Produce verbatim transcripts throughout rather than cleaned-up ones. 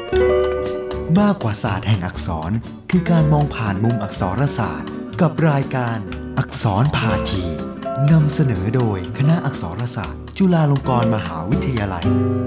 มากกว่าศาสตร์แห่งอักษรคือการมองผ่านมุมอักษรศาสตร์กับรายการอักษรพาทีนำเสนอโดยคณะอักษรศาสตร์จุฬาลงกรณ์มหาวิทยาลัย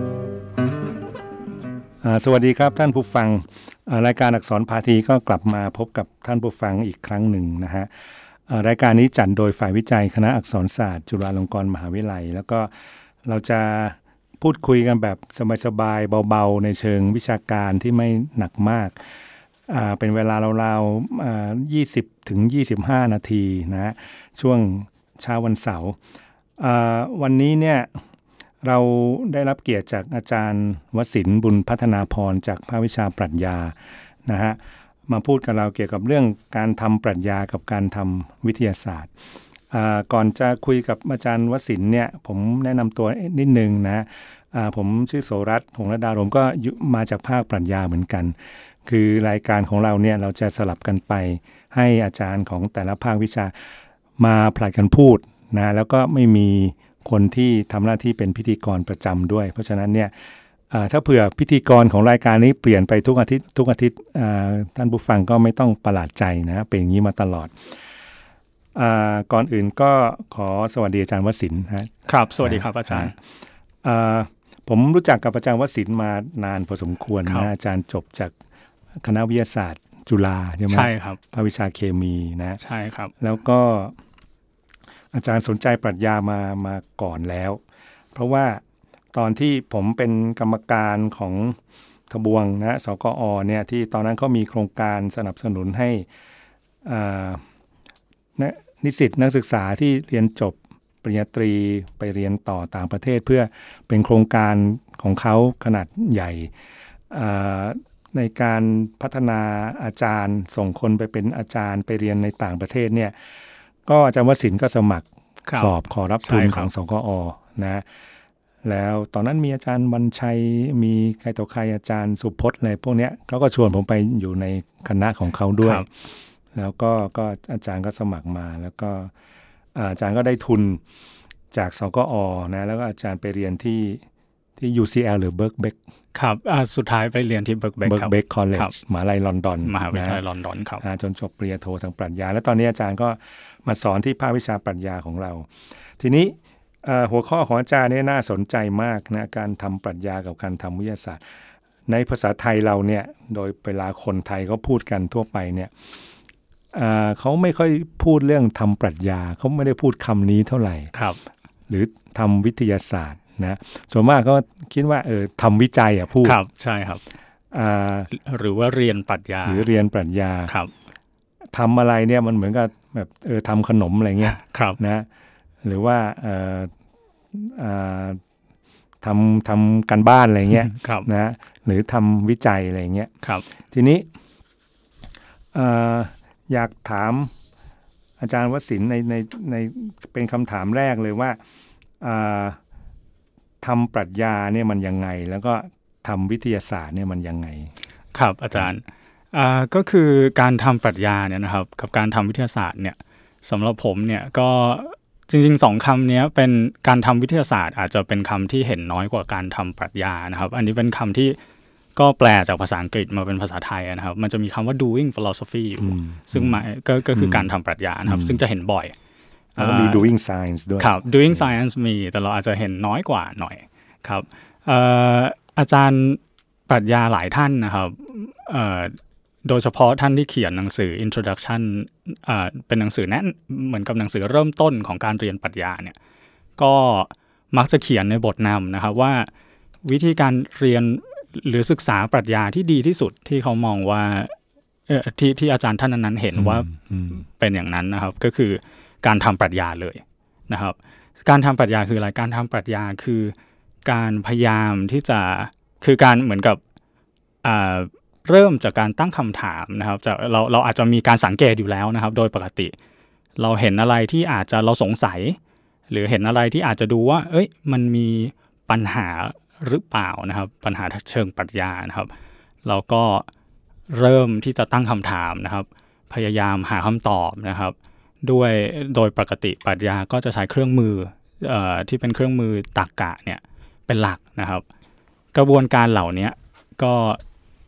สวัสดีครับท่านผู้ฟังรายการอักษรพาทีก็กลับมาพบกับท่านผู้ฟังอีกครั้งหนึ่งนะฮะรายการนี้จัดโดยฝ่ายวิจัยคณะอักษรศาสตร์จุฬาลงกรณ์มหาวิทยาลัยแล้วก็เราจะพูดคุยกันแบบสบายๆเบาๆในเชิงวิชาการที่ไม่หนักมากเป็นเวลาราวๆยี่สิบถึงยี่สิบห้านาทีนะฮะช่วงเช้าวันเสาร์วันนี้เนี่ยเราได้รับเกียรติจากอาจารย์วศินทร์บุญพัฒนาพรจากภาควิชาปรัชญานะฮะมาพูดกับเราเกี่ยวกับเรื่องการทำปรัชญากับการทำวิทยาศาสตร์ก่อนจะคุยกับอาจารย์วศินทร์เนี่ยผมแนะนำตัวนิดนึงนะผมชื่อโสรัตน์ หงส์ระดารมก็มาจากภาคปรัชญาเหมือนกันคือรายการของเราเนี่ยเราจะสลับกันไปให้อาจารย์ของแต่ละภาควิชามาผลัดกันพูดนะแล้วก็ไม่มีคนที่ทำหน้าที่เป็นพิธีกรประจำด้วยเพราะฉะนั้นเนี่ยถ้าเผื่อพิธีกรของรายการนี้เปลี่ยนไปทุกอาทิตย์ทุกอาทิตย์ท่านผู้ฟังก็ไม่ต้องประหลาดใจนะเป็นอย่างนี้มาตลอดก่อนอื่นก็ขอสวัสดีอาจารย์วศินทร์ครับสวัสดีครับอาจารย์ผมรู้จักกับอาจารย์วศินทร์มานานพอสมควรนะอาจารย์จบจากคณะวิทยาศาสตร์จุฬาใช่ไหมใช่ครับภาควิชาเคมีนะใช่ครับแล้วก็อาจารย์สนใจปรัชญามามาก่อนแล้วเพราะว่าตอนที่ผมเป็นกรรมการของทบวงนะสกอเนี่ยที่ตอนนั้นเขามีโครงการสนับสนุนให้นิสิตนักศึกษาที่เรียนจบปริญญาตรีไปเรียนต่อต่างประเทศเพื่อเป็นโครงการของเขาขนาดใหญ่ในการพัฒนาอาจารย์ส่งคนไปเป็นอาจารย์ไปเรียนในต่างประเทศเนี่ยก็อาจารย์วศินทร์ก็สมัครสอบขอรับทุนของสกอนะแล้วตอนนั้นมีอาจารย์วันชัยมีใครต่อใครอาจารย์สุพจน์อะไรพวกเนี้ยเขาก็ชวนผมไปอยู่ในคณะของเขาด้วยแล้วก็ก็อาจารย์ก็สมัครมาแล้วก็อาจารย์ก็ได้ทุนจากสกอนะแล้วก็อาจารย์ไปเรียนที่ที่ ยู ซี แอล หรือ Birkbeck ครับสุดท้ายไปเรียนที่ Birkbeck ครับ Birkbeck College มหาวิทยาลัยลอนดอนมหาวิทยาลัยลอนดอนครับจนจบปริญญาโททางปรัชญาแล้วตอนนี้อาจารย์ก็มาสอนที่ภาควิชาปรัชญาของเราทีนี้หัวข้อของอาจารย์นี่น่าสนใจมากนะการทำปรัชญากับการทำวิทยาศาสตร์ในภาษาไทยเราเนี่ยโดยเวลาคนไทยเขาพูดกันทั่วไปเนี่ยเขาไม่ค่อยพูดเรื่องทำปรัชญาเขาไม่ได้พูดคำนี้เท่าไหร่ครับหรือทำวิทยาศาสตร์นะส่วนมากก็คิดว่าเออทำวิจัยอ่ะพูดครับใช่ครับหรือว่าเรียนปรัชญาหรือเรียนปรัชญาครับทำอะไรเนี่ยมันเหมือนกับแบบเออทำขนมอะไรเงี้ยนะหรือว่าเออเออทำทำการบ้านอะไรเงี้ยนะหรือทำวิจัยอะไรเงี้ยทีนี้เอ่ออยากถามอาจารย์วศินทร์ในในในเป็นคำถามแรกเลยว่าทำปรัชญาเนี่ยมันยังไงแล้วก็ทำวิทยาศาสตร์เนี่ยมันยังไงครับอาจารย์ก็คือการทำปรัชญาเนี่ยนะครับกับการทำวิทยาศาสตร์เนี่ยสำหรับผมเนี่ยก็จริงๆสองคำนี้เป็นการทำวิทยาศาสตร์อาจจะเป็นคำที่เห็นน้อยกว่าการทำปรัชญานะครับอันนี้เป็นคำที่ก็แปลจากภาษาอังกฤษมาเป็นภาษาไทยนะครับมันจะมีคำว่า doing philosophy อยู่ซึ่งหมายก็ก็คือการทำปรัชญานะครับซึ่งจะเห็นบ่อยแล้วก็มี doing science ด้วยครับ doing science มีแต่เราอาจจะเห็นน้อยกว่าหน่อยครับอาจารย์ปรัชญาหลายท่านนะครับโดยเฉพาะท่านที่เขียนหนังสือ introduction เป็นหนังสือแนะเหมือนกับหนังสือเริ่มต้นของการเรียนปรัชญาเนี่ยก็มักจะเขียนในบทนำนะครับว่าวิธีการเรียนหรือศึกษาปรัชญาที่ดีที่สุดที่เขามองว่าที่ที่อาจารย์ท่านนั้นเห็นว่าเป็นอย่างนั้นนะครับก็คือการทำปรัชญาเลยนะครับการทำปรัชญาคืออะไรการทำปรัชญาคือการพยายามที่จะคือการเหมือนกับเริ่มจากการตั้งคำถามนะครับจะเราเราอาจจะมีการสังเกตอยู่แล้วนะครับโดยปกติเราเห็นอะไรที่อาจจะเราสงสัยหรือเห็นอะไรที่อาจจะดูว่าเอ้ยมันมีปัญหาหรือเปล่านะครับปัญหาเชิงปรัชญานะครับเราก็เริ่มที่จะตั้งคำถามนะครับพยายามหาคำตอบนะครับด้วยโดยปกติปรัชญาก็จะใช้เครื่องมือเอ่อที่เป็นเครื่องมือตรรกะเนี่ยเป็นหลักนะครับกระบวนการเหล่านี้ก็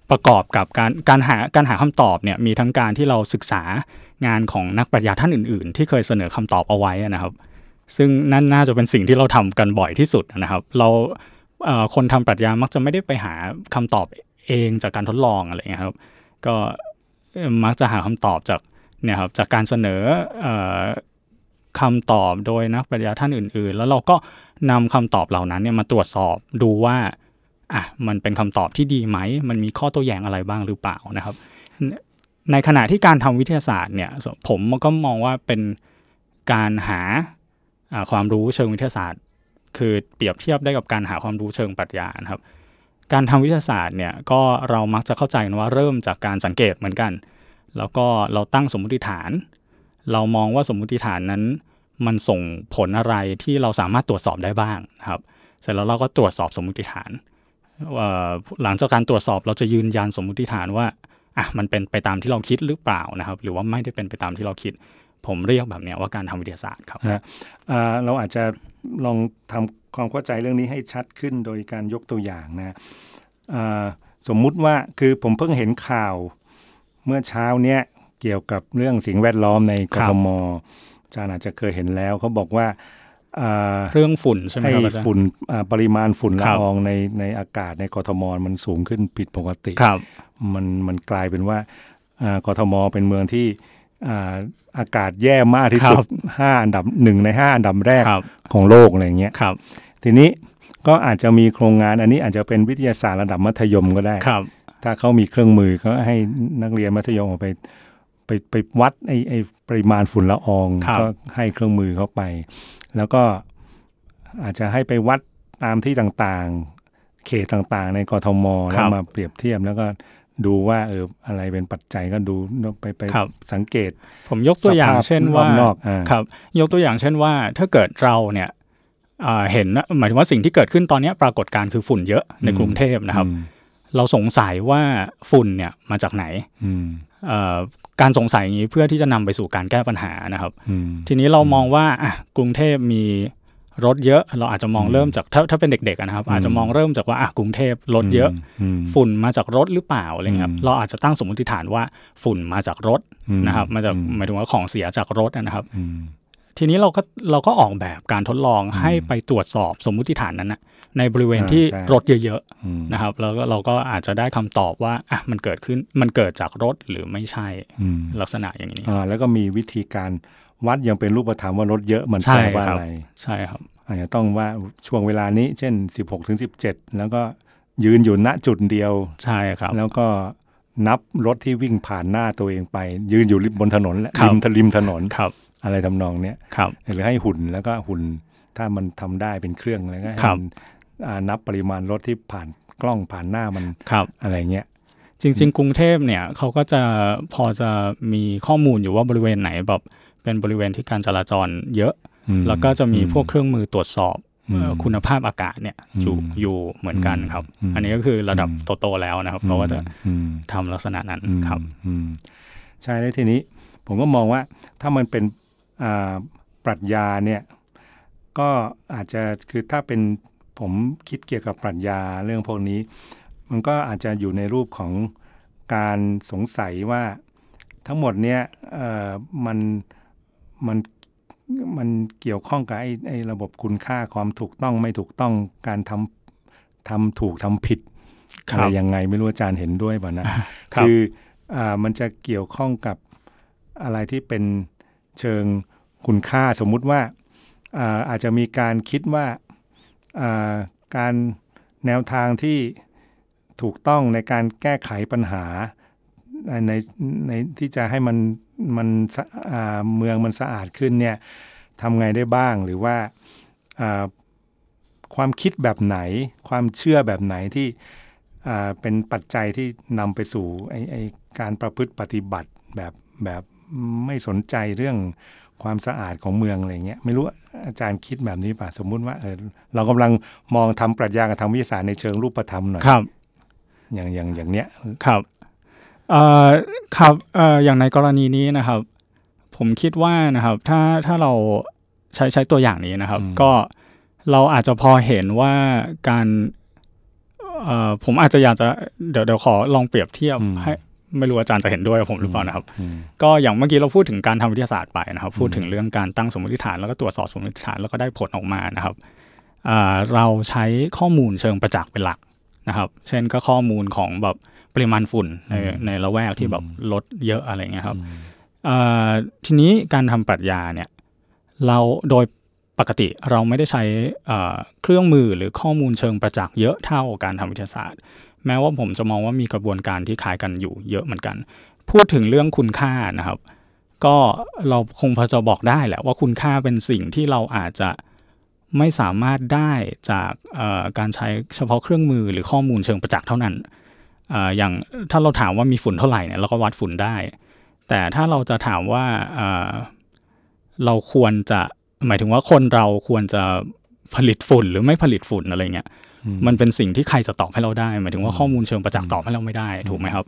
ประกอบกับการการหาการหาคำตอบเนี่ยมีทั้งการที่เราศึกษางานของนักปรัชญาท่านอื่นๆที่เคยเสนอคำตอบเอาไว้นะครับซึ่งนั่นน่าจะเป็นสิ่งที่เราทำกันบ่อยที่สุดนะครับเราเอ่อคนทำปรัชญามักจะไม่ได้ไปหาคำตอบเองจากการทดลองอะไรเงี้ยครับก็มักจะหาคำตอบจากเนี่ยครับจากการเสนอเอ่อคำตอบโดยนักปรัชญาท่านอื่นๆแล้วเราก็นำคำตอบเหล่านั้นเนี่ยมาตรวจสอบดูว่าอ่ะมันเป็นคำตอบที่ดีไหมมันมีข้อโต้แย้งอะไรบ้างหรือเปล่านะครับในขณะที่การทำวิทยาศาสตร์เนี่ยผมก็มองว่าเป็นการหาความรู้เชิงวิทยาศาสตร์คือเปรียบเทียบได้กับการหาความรู้เชิงปรัชญานะครับการทำวิทยาศาสตร์เนี่ยก็เรามักจะเข้าใจนะว่าเริ่มจากการสังเกตเหมือนกันแล้วก็เราตั้งสมมุติฐานเรามองว่าสมมุติฐานนั้นมันส่งผลอะไรที่เราสามารถตรวจสอบได้บ้างนะครับเสร็จแล้วเราก็ตรวจสอบสมมุติฐานหลังจากการตรวจสอบเราจะยืนยันสมมุติฐานว่าอ่ะมันเป็นไปตามที่เราคิดหรือเปล่านะครับหรือว่าไม่ได้เป็นไปตามที่เราคิดผมเรียกแบบนี้ว่าการทำวิทยาศาสตร์ครับเราอาจจะลองทำความเข้าใจเรื่องนี้ให้ชัดขึ้นโดยการยกตัวอย่างนะสมมุติว่าคือผมเพิ่งเห็นข่าวเมื่อเช้าเนี้ยเกี่ยวกับเรื่องสิ่งแวดล้อมในกทมอาจารย์อาจจะเคยเห็นแล้วเขาบอกว่าเรื่องฝุ่นใช่ไหมครับฝุ่นปริมาณฝุ่นละอองในในอากาศในกทมมันสูงขึ้นผิดปกติมันมันกลายเป็นว่ากทมเป็นเมืองที่อากาศแย่มากที่สุดห้าอันดับหนึ่งในห้าอันดับแรกของโลกอะไรเงี้ยทีนี้ก็อาจจะมีโครงงานอันนี้อาจจะเป็นวิทยาศาสตร์ระดับมัธยมก็ได้ถ้าเขามีเครื่องมือก็ให้นักเรียนมัธยมไปไปไปวัดไอ้ไอ้ปริมาณฝุ่นละอองก็ให้เครื่องมือเข้าไปแล้วก็อาจจะให้ไปวัดตามที่ต่างๆเขตต่างๆในกทมแล้วมาเปรียบเทียบแล้วก็ดูว่าเอออะไรเป็นปัจจัยก็ดูไปไปสังเกตผมยกตัวอย่างเช่นว่าครับยกตัวอย่างเช่นว่าถ้าเกิดเราเนี่ยเห็นหมายถึงว่าสิ่งที่เกิดขึ้นตอนนี้ปรากฏการณ์คือฝุ่นเยอะในกรุงเทพนะครับเราสงสัยว่าฝุ่นเนี่ยมาจากไหนการสงสัยอย่างนี้เพื่อที่จะนำไปสู่การแก้ปัญหานะครับทีนี้เรามองว่าอ่ะกรุงเทพมีรถเยอะเราอาจจะมองเริ่มจากถ้าถ้าเป็นเด็กๆนะครับอาจจะมองเริ่มจากว่าอ่ะกรุงเทพรถเยอะฝุ่นมาจากรถหรือเปล่าอะไรเงี้ยเราอาจจะตั้งสมมติฐานว่าฝุ่นมาจากรถนะครับมาจากหมายถึงว่าของเสียจากรถนะครับทีนี้เราก็เราก็ออกแบบการทดลองให้ไปตรวจสอบสมมุติฐานนั้นนะในบริเวณที่รถเยอะๆนะครับแล้วก็เราก็อาจจะได้คำตอบว่าอ่ะมันเกิดขึ้นมันเกิดจากรถหรือไม่ใช่ลักษณะอย่างนี้แล้วก็มีวิธีการวัดยังเป็นรูปธรรมว่ารถเยอะมันแปลว่าอะไรใช่ครับอาจจะต้องว่าช่วงเวลานี้เช่น สิบหกถึงสิบเจ็ด แล้วก็ยืนอยู่ณจุดเดียวใช่ครับแล้วก็นับรถที่วิ่งผ่านหน้าตัวเองไปยืนอยู่บนถนนและริมริมถนนอะไรทำนองเนี้ยหรือให้หุ่นแล้วก็หุ่นถ้ามันทำได้เป็นเครื่องแล้วก็ให้นับปริมาณรถที่ผ่านกล้องผ่านหน้ามันอะไรเงี้ยจริงๆกรุงเทพเนี่ยเขาก็จะพอจะมีข้อมูลอยู่ว่าบริเวณไหนแบบเป็นบริเวณที่การจราจรเยอะแล้วก็จะมีพวกเครื่องมือตรวจสอบคุณภาพอากาศเนี่ยอยู่อยู่เหมือนกันครับอันนี้ก็คือระดับโตๆแล้วนะครับเขาก็จะทำลักษณะนั้นครับใช่แล้วทีนี้ผมก็มองว่าถ้ามันเป็นปรัชญาเนี่ยก็อาจจะคือถ้าเป็นผมคิดเกี่ยวกับปรัชญาเรื่องพวกนี้มันก็อาจจะอยู่ในรูปของการสงสัยว่าทั้งหมดเนี่ยมันมันมันเกี่ยวข้องกับไอ้ไอ้ระบบคุณค่าความถูกต้องไม่ถูกต้องการทำทำถูกทำผิดอะไรยังไงไม่รู้อาจารย์เห็นด้วยป่ะนะคืออ่ามันจะเกี่ยวข้องกับอะไรที่เป็นเชิงคุณค่าสมมุติว่าอ่าอาจจะมีการคิดว่าอ่าการแนวทางที่ถูกต้องในการแก้ไขปัญหาในในที่จะให้มันมันเมืองมันสะอาดขึ้นเนี่ยทำไงได้บ้างหรือว่าความคิดแบบไหนความเชื่อแบบไหนที่เป็นปัจจัยที่นำไปสู่ไอ้ไอ้การประพฤติปฏิบัติแบบแบบไม่สนใจเรื่องความสะอาดของเมืองอะไรเงี้ยไม่รู้อาจารย์คิดแบบนี้ป่ะสมมุติว่าเออเรากำลังมองทำปรัชญากับทางวิทยาศาสตร์ในเชิงรูปธรรมหน่อยครับอย่างอย่างอย่างเนี้ยครับเอ่อครับเอ่ออย่างในกรณีนี้นะครับผมคิดว่านะครับถ้าถ้าเราใช้ใช้ตัวอย่างนี้นะครับก็เราอาจจะพอเห็นว่าการเอ่อผมอาจจะอยากจะเดี๋ยวเดี๋ยวขอลองเปรียบเทียบให้ไม่รู้อาจารย์จะเห็นด้วยกับผมหรือเปล่านะครับก็อย่างเมื่อกี้เราพูดถึงการทำวิทยาศาสตร์ไปนะครับพูดถึงเรื่องการตั้งสมมติฐานแล้วก็ตรวจสอบสมมติฐานแล้วก็ได้ผลออกมานะครับเราใช้ข้อมูลเชิงประจักษ์เป็นหลักนะครับเช่นก็ข้อมูลของแบบปริมาณฝุ่นในในละแวกที่แบบลดเยอะอะไรเงี้ยครับทีนี้การทำปรัชญาเนี่ยเราโดยปกติเราไม่ได้ใช้เครื่องมือหรือข้อมูลเชิงประจักษ์เยอะเท่าการทำวิทยาศาสตร์แม้ว่าผมจะมองว่ามีกระบวนการที่คล้ายกันอยู่เยอะเหมือนกันพูดถึงเรื่องคุณค่านะครับก็เราคงพอจะบอกได้แหละว่าคุณค่าเป็นสิ่งที่เราอาจจะไม่สามารถได้จากการใช้เฉพาะเครื่องมือหรือข้อมูลเชิงประจักษ์เท่านั้น อ, อย่างถ้าเราถามว่ามีฝุ่นเท่าไหร่เนี่ยเราก็วัดฝุ่นได้แต่ถ้าเราจะถามว่าเราควรจะหมายถึงว่าคนเราควรจะผลิตฝุ่นหรือไม่ผลิตฝุ่นอะไรเงี้ยมันเป็นสิ่งที่ใครจะตอบให้เราได้หมายถึงว่าข้อมูลเชิงประจักษ์ตอบให้เราไม่ได้ถูกไหมครับ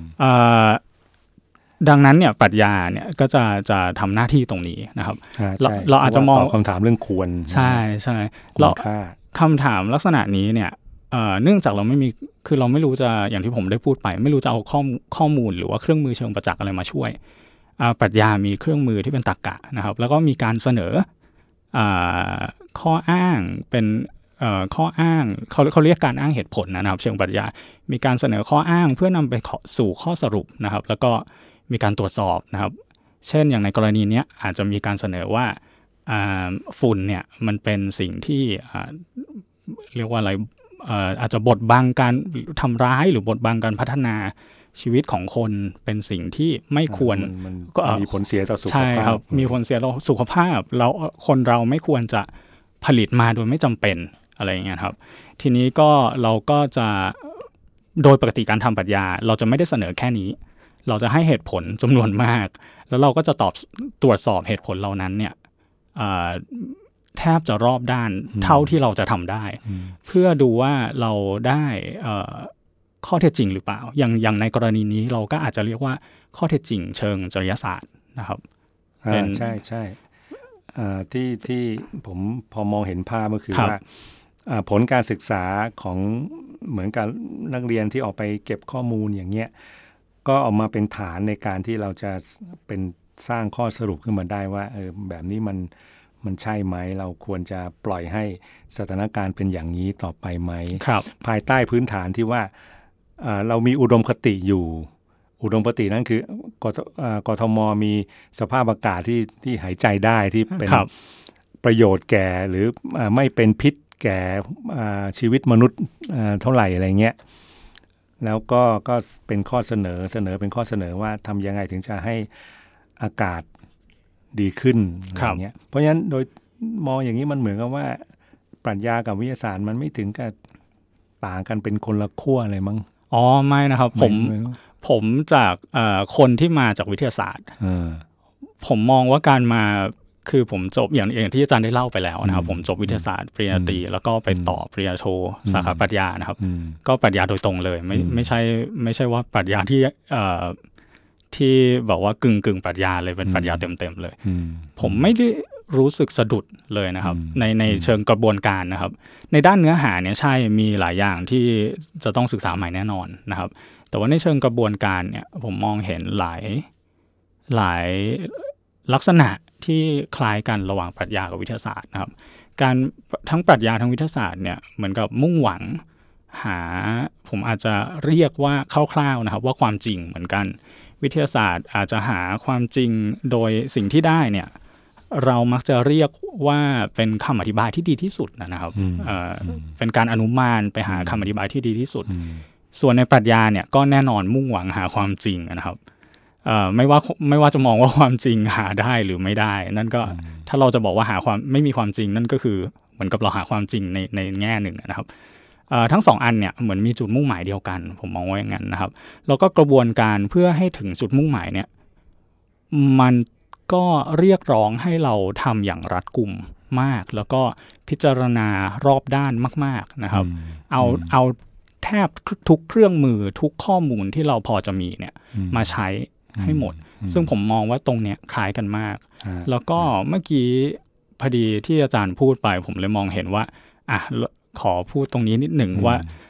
ดังนั้นเนี่ยปรัชญาเนี่ยก็จะจะทำหน้าที่ตรงนี้นะครับเราเราอาจจะมองคำถามเรื่องควรใช่ใช่เราคำถามลักษณะนี้เนี่ยเนื่องจากเราไม่มีคือเราไม่รู้จะอย่างที่ผมได้พูดไปไม่รู้จะเอาข้อข้อมูลหรือว่าเครื่องมือเชิงประจักษ์อะไรมาช่วยปรัชญามีเครื่องมือที่เป็นตรรกะนะครับแล้วก็มีการเสนอข้ออ้างเป็นข้ออ้างเขาเขาเรียกการอ้างเหตุผลนะครับเชิงปรัชญามีการเสนอข้ออ้างเพื่อนำไปสู่ข้อสรุปนะครับแล้วก็มีการตรวจสอบนะครับเช่นอย่างในกรณีนี้อาจจะมีการเสนอว่าฝุ่นเนี่ยมันเป็นสิ่งที่เรียกว่าอะไรอาจจะบดบังการทำร้ายหรือบดบังการพัฒนาชีวิตของคนเป็นสิ่งที่ไม่ควรก็มีผลเสียต่อสุขภาพใช่ครับมีผลเสียต่อสุขภาพแล้วคนเราไม่ควรจะผลิตมาโดยไม่จำเป็นอะไรอย่างเงี้ยครับทีนี้ก็เราก็จะโดยปกติการทำปรัชญาเราจะไม่ได้เสนอแค่นี้เราจะให้เหตุผลจำนวนมากแล้วเราก็จะตอบตรวจสอบเหตุผลเหล่านั้นเนี่ยแทบจะรอบด้านเท่าที่เราจะทำได้เพื่อดูว่าเราได้ข้อเท็จจริงหรือเปล่าอย่างอย่างในกรณีนี้เราก็อาจจะเรียกว่าข้อเท็จจริงเชิงจริยศาสตร์นะครับเป็นใช่ใช่ที่ที่ผมพอมองเห็นภาพก็คือว่าผลการศึกษาของเหมือนกับนักเรียนที่ออกไปเก็บข้อมูลอย่างเงี้ยก็ออกมาเป็นฐานในการที่เราจะเป็นสร้างข้อสรุปขึ้นมาได้ว่าเออแบบนี้มันมันใช่ไหมเราควรจะปล่อยให้สถานการณ์เป็นอย่างนี้ต่อไปไหมภายใต้พื้นฐานที่ว่าเรามีอุดมคติอยู่อุดมคตินั่นคือกทมมีสภาพอากาศที่ที่หายใจได้ที่เป็นประโยชน์แก่หรือไม่เป็นพิษแก่ชีวิตมนุษย์เท่าไหร่อะไรเงี้ยแล้วก็ก็เป็นข้อเสนอเสนอเป็นข้อเสนอว่าทำยังไงถึงจะให้อากาศดีขึ้นอย่างเงี้ยเพราะฉะนั้นโดยมองอย่างนี้มันเหมือนกับว่าปรัชญากับวิทยาศาสตร์มันไม่ถึงกับต่างกันเป็นคนละขั้วอะไรมั้งอ๋อไม่นะครับผมผมจากคนที่มาจากวิทยาศาสตร์ผมมองว่าการมาคือผมจบอย่างอย่างที่อาจารย์ได้เล่าไปแล้วนะครับผมจบวิทยาศาสตร์ปริญญาตรีแล้วก็ไปต่อปริญญาโทสาขาปรัชญานะครับก็ปรัชญาโดยตรงเลยไม่ไม่ใช่ไม่ใช่ว่าปรัชญาที่ที่บอกว่ากึ่งกึ่งปรัชญาเลยเป็นปรัชญาเต็มๆเลยผมไม่ได้รู้สึกสะดุดเลยนะครับในในเชิงกระบวนการนะครับในด้านเนื้อหาเนี่ยใช่มีหลายอย่างที่จะต้องศึกษาใหม่แน่นอนนะครับแต่ว่าในเชิงกระบวนการเนี่ยผมมองเห็นหลายหลายลักษณะที่คล้ายกันระหว่างปรัชญากับวิทยาศาสตร์นะครับการทั้งปรัชญาทั้งวิทยาศาสตร์เนี่ยเหมือนกับมุ่งหวังหาผมอาจจะเรียกว่าคร่าวๆนะครับว่าความจริงเหมือนกันวิทยาศาสตร์อาจจะหาความจริงโดยสิ่งที่ได้เนี่ยเรามักจะเรียกว่าเป็นคำอธิบายที่ดีที่สุดนะครับ เอ่อ เป็นการอนุมานไปหาคำอธิบายที่ดีที่สุดส่วนในปรัชญาเนี่ยก็แน่นอนมุ่งหวังหาความจริงนะครับเอ่อไม่ว่าไม่ว่าจะมองว่าความจริงหาได้หรือไม่ได้นั่นก็ถ้าเราจะบอกว่าหาความไม่มีความจริงนั่นก็คือเหมือนกับเราหาความจริงในในแง่หนึ่งนะครับเอ่อทั้งสองอันเนี่ยเหมือนมีจุดมุ่งหมายเดียวกันผมมองว่าอย่างนั้นนะครับแล้วก็กระบวนการเพื่อให้ถึงจุดมุ่งหมายเนี่ยมันก็เรียกร้องให้เราทำอย่างรัดกุมมากแล้วก็พิจารณารอบด้านมากๆนะครับเอาเอาแทบทุกเครื่องมือทุกข้อมูลที่เราพอจะมีเนี่ยมาใช้ให้หมดซึ่งผมมองว่าตรงเนี้ยคล้ายกันมากแล้วก็เมื่อกี้พอดีที่อาจารย์พูดไปผมเลยมองเห็นว่าอ่ะขอพูดตรงนี้นิดหนึ่งว่า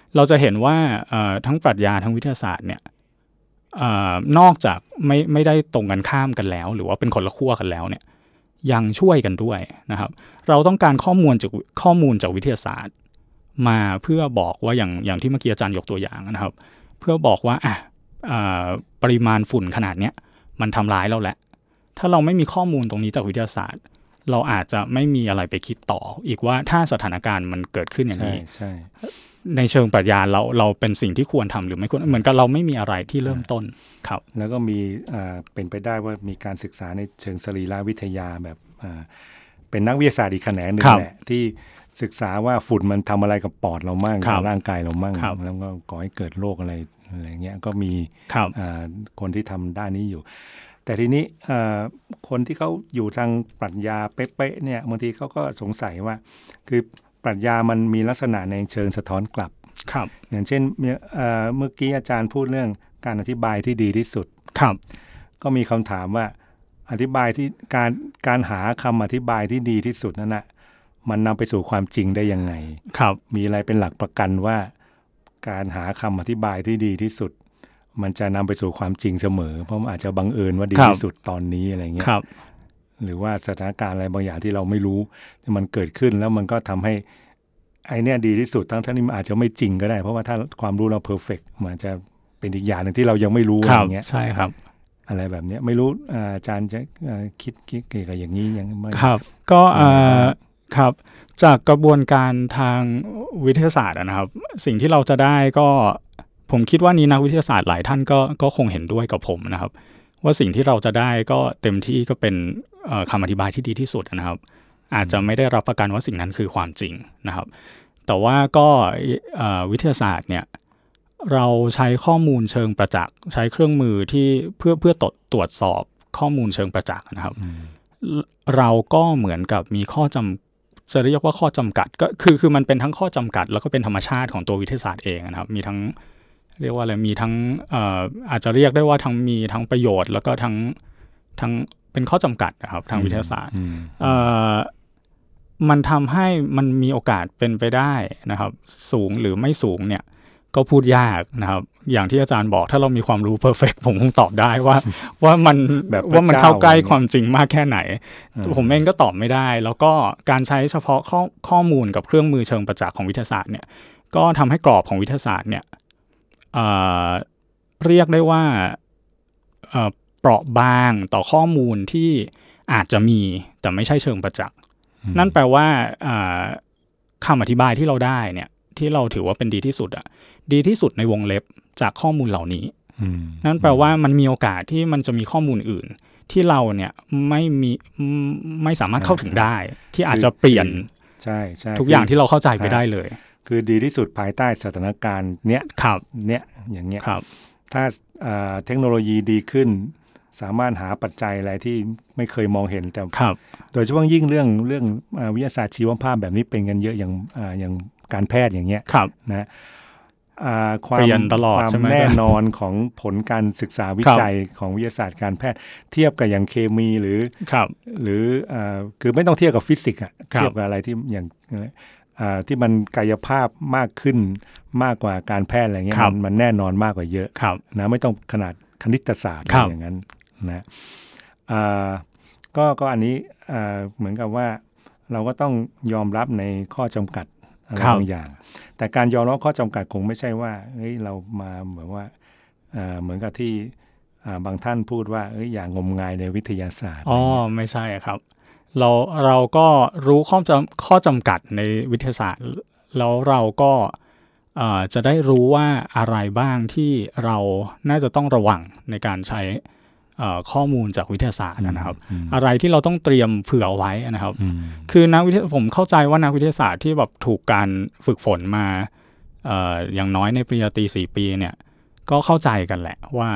เราจะเห็นว่าทั้งปรัชญาทั้งวิทยาศาสตร์เนี่ยนอกจากไม่ไม่ได้ตรงกันข้ามกันแล้วหรือว่าเป็นคนละขั้วกันแล้วเนี่ยยังช่วยกันด้วยนะครับเราต้องการข้อมูลจากข้อมูลจากวิทยาศาสตร์มาเพื่อบอกว่าอย่างอย่างที่เมื่อกี้อาจารย์ยกตัวอย่างนะครับเพื่อบอกว่าอ่ะปริมาณฝุ่นขนาดเนี้ยมันทำร้ายเราแหละถ้าเราไม่มีข้อมูลตรงนี้จากวิทยาศาสตร์เราอาจจะไม่มีอะไรไปคิดต่ออีกว่าถ้าสถานการณ์มันเกิดขึ้นอย่างนี้ใช่ในเชิงปรัชญาเราเราเป็นสิ่งที่ควรทำหรือไม่ควรเหมือนกับเราไม่มีอะไรที่เริ่มต้นครับแล้วก็มีเป็นไปได้ว่ามีการศึกษาในเชิงสรีรวิทยาแบบเป็นนักวิทยาศาสตร์อีกแขนงหนึ่งแหละที่ศึกษาว่าฝุ่นมันทำอะไรกับปอดเรามั่งกับร่างกายเรามั่งแล้วก็ก่อให้เกิดโรคอะไรอะไรเงี้ยก็มีคนที่ทำด้านนี้อยู่แต่ทีนี้คนที่เขาอยู่ทางปรัชญาเป๊ะๆเนี่ยบางทีเขาก็สงสัยว่าคือปรัชญามันมีลักษณะในเชิงสะท้อนกลับอย่างเช่นเมื่อกี้อาจารย์พูดเรื่องการอธิบายที่ดีที่สุดก็มีคำถามว่าอธิบายที่การการหาคำอธิบายที่ดีที่สุดนั่นแหละมันนำไปสู่ความจริงได้ยังไงมีอะไรเป็นหลักประกันว่าการหาคำอธิบายที่ดีที่สุดมันจะนำไปสู่ความจริงเสมอเพราะมันอาจจะบังเอิญว่าดีที่สุดตอนนี้อะไรเงี้ยหรือว่าสถานการณ์อะไรบางอย่างที่เราไม่รู้ที่มันเกิดขึ้นแล้วมันก็ทำให้ไอเนี้ยดีที่สุดทั้งที่มันอาจจะไม่จริงก็ได้เพราะว่าถ้าความรู้เราเพอร์เฟกต์มันจะเป็นอีกอย่างนึงที่เรายังไม่รู้อะไรเงี้ยใช่ครับอะไรแบบนี้ไม่รู้อาจารย์จะคิดเกี่ยวกับอย่างนี้ยังไม่ครับก็ครับจากกระบวนการทางวิทยาศาสตร์นะครับสิ่งที่เราจะได้ก็ผมคิดว่านี้นักวิทยาศาสตร์หลายท่านก็ก็คงเห็นด้วยกับผมนะครับว่าสิ่งที่เราจะได้ก็เต็มที่ก็เป็นคำอธิบายที่ดีที่สุดนะครับอาจจะไม่ได้รับประกันว่าสิ่งนั้นคือความจริงนะครับแต่ว่าก็วิทยาศาสตร์เนี่ยเราใช้ข้อมูลเชิงประจักษ์ใช้เครื่องมือที่เพื่อเพื่อตรวจตรวจสอบข้อมูลเชิงประจักษ์นะครับเราก็เหมือนกับมีข้อจำจะเรียกว่าข้อจำกัดก็คือคือมันเป็นทั้งข้อจำกัดแล้วก็เป็นธรรมชาติของตัววิทยาศาสตร์เองนะครับมีทั้งเรียกว่าอะไรมีทั้งเอ่ออาจจะเรียกได้ว่าทั้งมีทั้งประโยชน์แล้วก็ทั้งทั้งเป็นข้อจำกัดนะครับทางวิทยาศาสตร์เอ่อมันทำให้มันมีโอกาสเป็นไปได้นะครับสูงหรือไม่สูงเนี่ยก็พูดยากนะครับอย่างที่อาจารย์บอกถ้าเรามีความรู้เพอร์เฟกต์ผมคงตอบได้ว่าว่ามันแบบว่ามันเข้าใกล้ความจริงมากแค่ไหนผมเองก็ตอบไม่ได้แล้วก็การใช้เฉพาะข้อข้อมูลกับเครื่องมือเชิงประจักษ์ของวิทยาศาสตร์เนี่ยก็ทำให้กรอบของวิทยาศาสตร์เนี่ยเอ่อเรียกได้ว่าเอ่อเปราะบางต่อข้อมูลที่อาจจะมีแต่ไม่ใช่เชิงประจักษ์นั่นแปลว่าคำอธิบายที่เราได้เนี่ยที่เราถือว่าเป็นดีที่สุดอ่ะดีที่สุดในวงเล็บจากข้อมูลเหล่านี้นั่นแปลว่ามันมีโอกาสที่มันจะมีข้อมูลอื่นที่เราเนี่ยไม่มีไม่สามารถเข้าถึงได้ที่อาจจะเปลี่ยนใช่ใช่ทุกอย่างที่เราเข้าใจไปได้เลยคือดีที่สุดภายใต้สถานการณ์เนี้ยเนี้ยอย่างเงี้ยถ้าเทคโนโลยีดีขึ้นสามารถหาปัจจัยอะไรที่ไม่เคยมองเห็นแต่โดยเฉพาะยิ่งเรื่องเรื่องวิทยาศาสตร์ชีวภาพแบบนี้เป็นกันเยอะอย่างอย่างการแพทย์อย่างเงี้ยนะความความแน่นอนของผลการศึกษาวิจัยของวิทยาศาสตร์การแพทย์เทียบกับอย่างเคมีหรือหรือคือไม่ต้องเทียบกับฟิสิกส์อ่ะเทียบกับอะไรที่อย่างที่มันกายภาพมากขึ้นมากกว่าการแพทย์อะไรเงี้ยมันมันแน่นอนมากกว่าเยอะนะไม่ต้องขนาดคณิตศาสตร์อย่างนั้นนะก็ก็อันนี้เหมือนกับว่าเราก็ต้องยอมรับในข้อจำกัดอะไรบางอย่างแต่การยอมรับข้อจำกัดคงไม่ใช่ว่าเฮ้ยเรามาเหมือนว่าเหมือนกับที่บางท่านพูดว่าเอ้ยอย่างงมงายในวิทยาศาสตร์อ๋อไม่ใช่ครับเราเราก็รู้ข้อจำข้อจำกัดในวิทยาศาสตร์แล้วเราก็จะได้รู้ว่าอะไรบ้างที่เราน่าจะต้องระวังในการใช้ข้อมูลจากวิทยาศาสตร์นะครับอะไรที่เราต้องเตรียมเผื่อไว้นะครับคือนักวิทยาผมเข้าใจว่านักวิทยาศาสตร์ที่แบบถูกการฝึกฝนมาอย่างน้อยในปริญญาตรีสี่ปีเนี่ยก็เข้าใจกันแหละว่า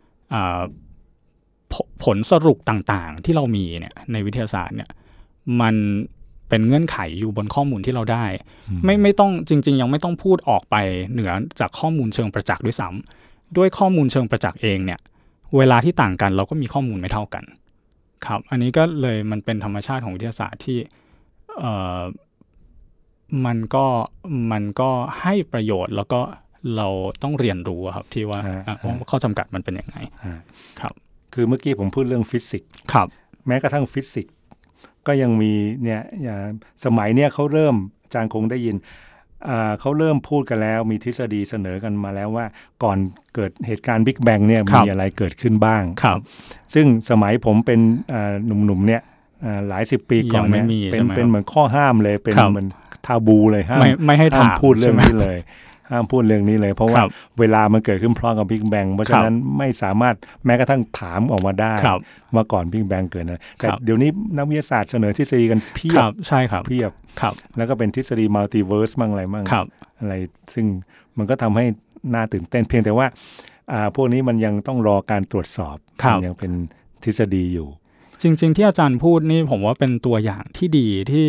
ผลสรุปต่างๆที่เรามีเนี่ยในวิทยาศาสตร์เนี่ยมันเป็นเงื่อนไขอยู่บนข้อมูลที่เราได้ไม่ไม่ต้องจริงๆยังไม่ต้องพูดออกไปเหนือจากข้อมูลเชิงประจักษ์ด้วยซ้ำด้วยข้อมูลเชิงประจักษ์เองเนี่ยเวลาที่ต่างกันเราก็มีข้อมูลไม่เท่ากันครับอันนี้ก็เลยมันเป็นธรรมชาติของวิทยาศาสตร์ที่มันก็มันก็ให้ประโยชน์แล้วก็เราต้องเรียนรู้ครับที่ว่าข้อจำกัดมันเป็นยังไงครับคือเมื่อกี้ผมพูดเรื่องฟิสิกส์ครับแม้กระทั่งฟิสิกส์ก็ยังมีเนี่ยสมัยเนี้ยเขาเริ่มอาจารย์คงได้ยินเขาเริ่มพูดกันแล้วมีทฤษฎีเสนอกันมาแล้วว่าก่อนเกิดเหตุการณ์บิ๊กแบงเนี่ยมีอะไรเกิดขึ้นบ้างซึ่งสมัยผมเป็นหนุ่มๆเนี่ยหลายสิบปีก่อนเนี่ยเป็นเป็นเหมือนข้อห้ามเลยเป็นเหมือนทาบูเลยห้ามไม่ให้ถามพูดเรื่องนี้เลยห้ามพูดเรื่องนี้เลยเพราะว่าเวลามันเกิดขึ้นพร้อมกับบิ๊กแบงเพราะฉะนั้นไม่สามารถแม้กระทั่งถามออกมาได้ว่าก่อนบิ๊กแบงเกิดนะแต่เดี๋ยวนี้นักวิทยาศาสตร์เสนอทฤษฎีกันเพียบใช่ครับเพียบแล้วก็เป็นทฤษฎีมัลติเวิร์สมั่งอะไรมั่งอะไรซึ่งมันก็ทำให้น่าตื่นเต้นเพียงแต่ว่าพวกนี้มันยังต้องรอการตรวจสอบยังเป็นทฤษฎีอยู่จริงๆที่อาจารย์พูดนี่ผมว่าเป็นตัวอย่างที่ดีที่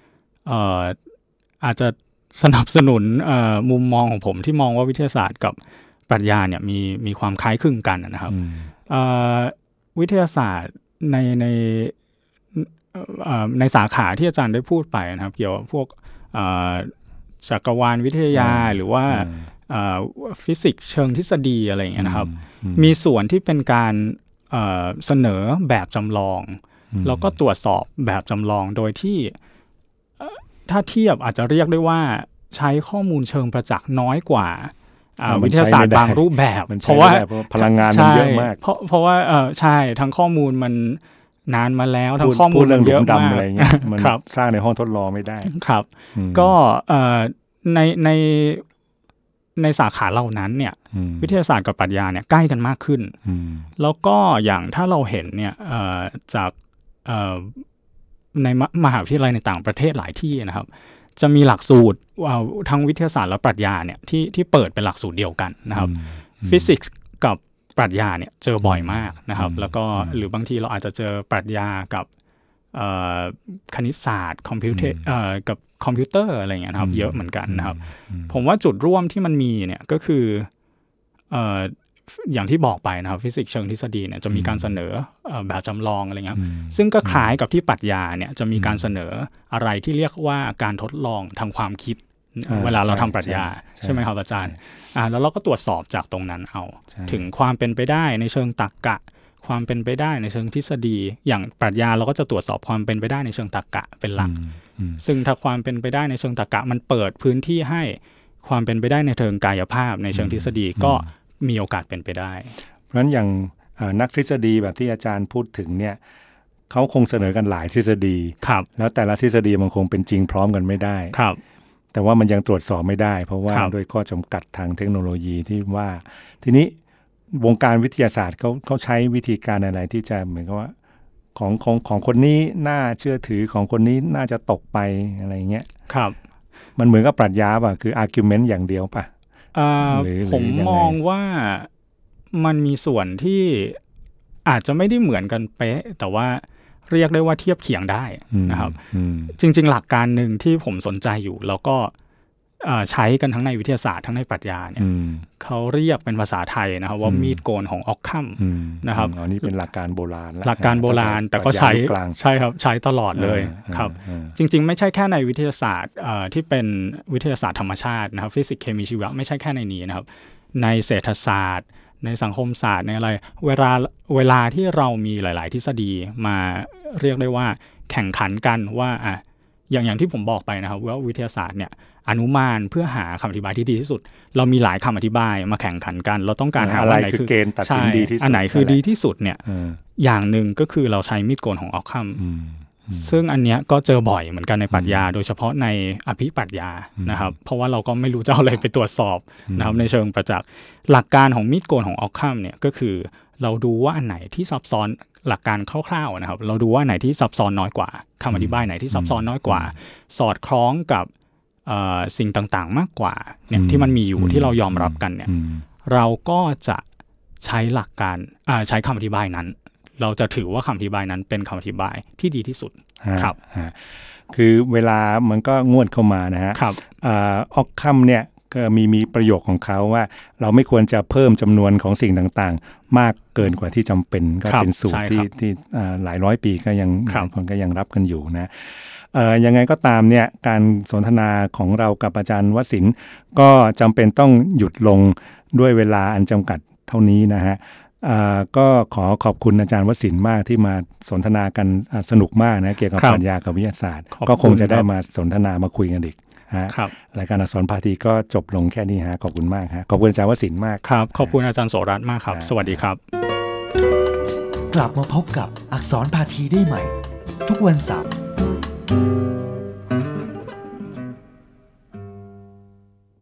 อาจจะสนับสนุนมุมมองของผมที่มองว่าวิทยาศาสตร์กับปรัชญาเนี่ยมีมีความคล้ายคลึงกันนะครับวิทยาศาสตร์ในในในสาขาที่อาจารย์ได้พูดไปนะครับเกี่ยวกับพวกจักรวาลวิทยาหรือว่าฟิสิกส์เชิงทฤษฎีอะไรอย่างเงี้ยนะครับมีส่วนที่เป็นการเสนอแบบจำลองแล้วก็ตรวจสอบแบบจำลองโดยที่ถ้าเทียบอาจจะเรียกได้ว่าใช้ข้อมูลเชิงประจักษ์น้อยกว่าวิทยาศาสตร์บางรูปแบบเพราะว่าพลังงานมันเยอะมากเพราะเพราะว่าเออใช่ทั้งข้อมูลมันนานมาแล้วทั้งข้อมูลเยอะมากอะไรเงี้ยมันสร้างในห้องทดลองไม่ได้ครับก็ในในในสาขาเหล่านั้นเนี่ยวิทยาศาสตร์กับปรัชญาเนี่ยใกล้กันมากขึ้นแล้วก็อย่างถ้าเราเห็นเนี่ยจากในมหาวิทยาลัยในต่างประเทศหลายที่นะครับจะมีหลักสูตรทั้งวิทยาศาสตร์และปรัชญาเนี่ยที่ที่เปิดเป็นหลักสูตรเดียวกันนะครับฟิสิกส์กับปรัชญาเนี่ยเจอบ่อยมากนะครับแล้วก็หรือบางทีเราอาจจะเจอปรัชญากับคณิตศาสตร์คอมพิวเตอร์กับคอมพิวเตอร์อะไรอย่างเงี้ยนะครับเยอะเหมือนกันนะครับผมว่าจุดร่วมที่มันมีเนี่ยก็คืออย่างที่บอกไปนะครับฟิสิกส์เชิงทฤษฎีเนี่ยจะมีการเสนอแบบจำลองอะไรเงี้ยซึ่งก็คล้ายกับที่ปรัชญาเนี่ยจะมีการเสนออะไรที่เรียกว่าการทดลองทางความคิดเวลาเราทำปรัชญาใช่ไหมครับอาจารย์อ่าแล้วเราก็ตรวจสอบจากตรงนั้นเอาถึงความเป็นไปได้ในเชิงตรรกะความเป็นไปได้ในเชิงทฤษฎีอย่างปรัชญาเราก็จะตรวจสอบความเป็นไปได้ในเชิงตรรกะเป็นหลักซึ่งถ้าความเป็นไปได้ในเชิงตรรกะมันเปิดพื้นที่ให้ความเป็นไปได้ในเชิงกายภาพในเชิงทฤษฎีก็มีโอกาสเป็นไปได้เพราะฉะนั้นอย่างนักทฤษฎีแบบที่อาจารย์พูดถึงเนี่ยเขาคงเสนอกันหลายทฤษฎีแล้วแต่ละทฤษฎีมันคงเป็นจริงพร้อมกันไม่ได้แต่ว่ามันยังตรวจสอบไม่ได้เพราะว่าด้วยข้อจำกัดทางเทคโนโลยีที่ว่าทีนี้วงการวิทยาศาสตร์เขาเขาใช้วิธีการอะไรที่จะเหมือนกับว่าของของของคนนี้น่าเชื่อถือของคนนี้น่าจะตกไปอะไรเงี้ยครับมันเหมือนกับปรัชญาป่ะคือ argument อย่างเดียวป่ะผมมองว่ามันมีส่วนที่อาจจะไม่ได้เหมือนกันเป๊ะแต่ว่าเรียกได้ว่าเทียบเคียงได้นะครับจริงๆหลักการหนึ่งที่ผมสนใจอยู่แล้วก็ใช้กันทั้งในวิทยาศาสตร์ทั้งในปรัชญาเนี่ยเขาเรียกเป็นภาษาไทยนะครับว่ามีดโกนของออกคัมนะครับอันนี้เป็นหลักการโบราณหลักการโบราณแต่ก็ใช้ใช่ครับใช้ตลอดเลยครับจริงๆไม่ใช่แค่ในวิทยาศาสตร์ที่เป็นวิทยาศาสตร์ธรรมชาตินะครับฟิสิกส์เคมีชีวะไม่ใช่แค่ในนี้นะครับในเศรษฐศาสตร์ในสังคมศาสตร์ในอะไรเวลาเวลาที่เรามีหลายๆทฤษฎีมาเรียกได้ว่าแข่งขันกันว่าอ่ะอย่างอย่างที่ผมบอกไปนะครับว่าวิทยาศาสตร์เนี่ยอนุมานเพื่อหาคำอธิบายที่ดีที่สุดเรามีหลายคำอธิบายมาแข่งขันกันเราต้องการหาอะไรคือเกณฑ์ตัดสินดีที่สุดอันไหนคือดีที่สุดเนี่ยอย่างหนึ่งก็คือเราใช้มีดโกนของออกคัมซึ่งอันเนี้ยก็เจอบ่อยเหมือนกันในปรัชญาโดยเฉพาะในอภิปรัชญานะครับเพราะว่าเราก็ไม่รู้จะเอาอะไรไปตรวจสอบนะครับในเชิงประจักษ์หลักการของมีดโกนของออกคัมเนี่ยก็คือเราดูว่าอันไหนที่ซับซ้อนหลักการคร่าวๆนะครับเราดูว่าไหนที่ซับซ้อนน้อยกว่าคำอธิบายไหนที่ซับซ้อนน้อยกว่าสอดคล้องกับสิ่งต่างๆมากกว่าเนี่ยที่มันมีอยู่ที่เรายอมรับกันเนี่ยเราก็จะใช้หลักการใช้คำอธิบายนั้นเราจะถือว่าคำอธิบายนั้นเป็นคำอธิบายที่ดีที่สุดครับคือเวลามันก็งวดเข้ามานะฮะออกคัมเนี่ยก็มีมีประโยคของเขาว่าเราไม่ควรจะเพิ่มจำนวนของสิ่งต่างๆมากเกินกว่าที่จำเป็นก็เป็นสูตรที่ที่หลายร้อยปีก็ยังคนก็ยังรับกันอยู่นะเอ่อยังไงก็ตามเนี่ยการสนทนาของเรากับอาจารย์วสินทร์ก็จำเป็นต้องหยุดลงด้วยเวลาอันจำกัดเท่านี้นะฮะอ่าก็ขอขอบคุณอาจารย์วสินทร์มากที่มาสนทนากันอ่าสนุกมากนะเกี่ยวกับครับปรัชญากับวิทยาศาสตร์ขอบคุณก็คงจะได้ครับมาสนทนามาคุยกันอีกฮะครับรายการอักษรพาทีก็จบลงแค่นี้ฮะขอบคุณมากฮะขอบคุณอาจารย์วสินทร์มากครับขอบคุณอาจารย์โสรัตน์มากครับครับสวัสดีครับกลับมาพบกับอักษรพาทีได้ใหม่ ทุกวันเสาร์